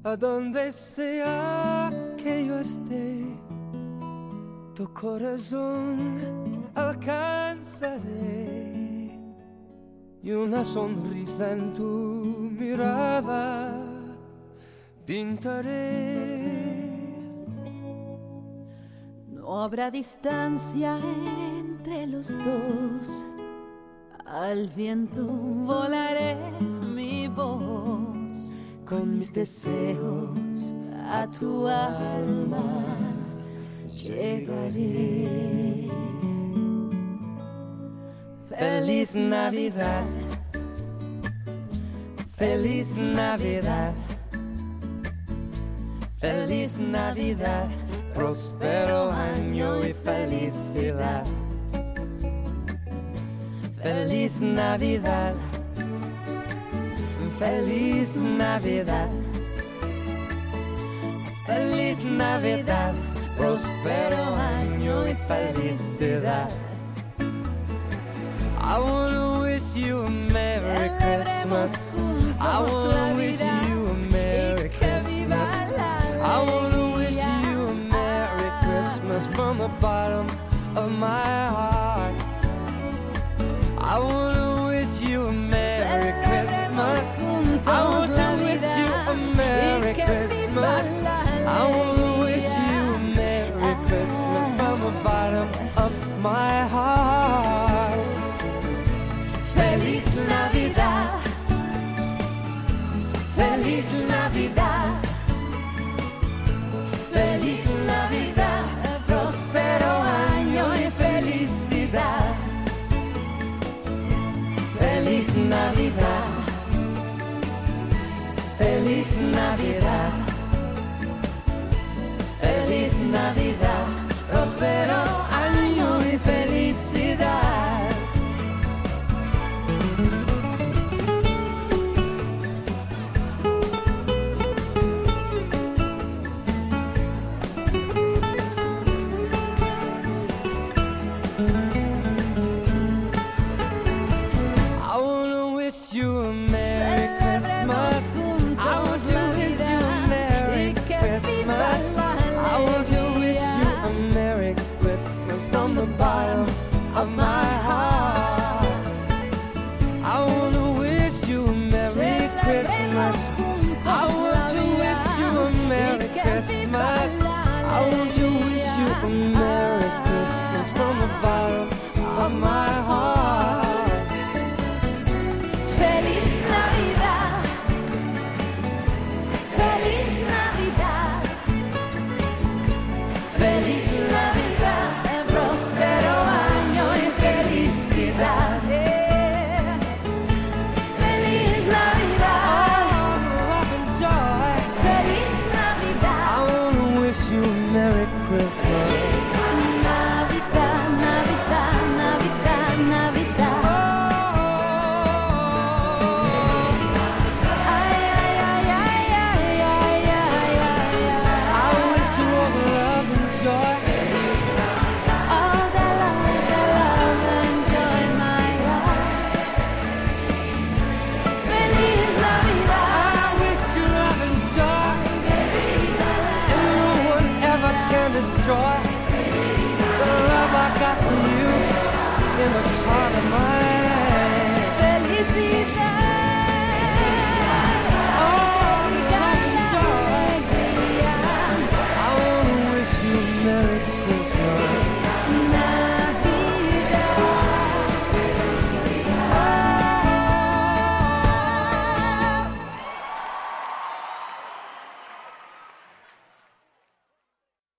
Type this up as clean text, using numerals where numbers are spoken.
A donde sea que yo esté, tu corazón alcanzaré y una sonrisa en tu mirada pintaré. No habrá distancia entre los dos, al viento volaré mi voz, con mis deseos a tu alma llegaré. Feliz Navidad, feliz Navidad, feliz Navidad, próspero año y felicidad. Feliz Navidad, feliz Navidad, feliz Navidad, próspero año y felicidad. I wanna wish you a Merry Christmas. I wanna wish you a Merry Christmas. I wanna wish you a Merry Christmas from the bottom of my heart. I wanna wish you a Merry Christmas. I want to wish you a Merry Christmas. I wanna wish you a Merry Christmas from the bottom of my heart. Feliz Navidad, feliz Navidad, feliz Navidad, próspero año y felicidad. Feliz Navidad, feliz Navidad, feliz Navidad, próspero año y felicidad. Of my heart, I wanna wish you a Merry Christmas.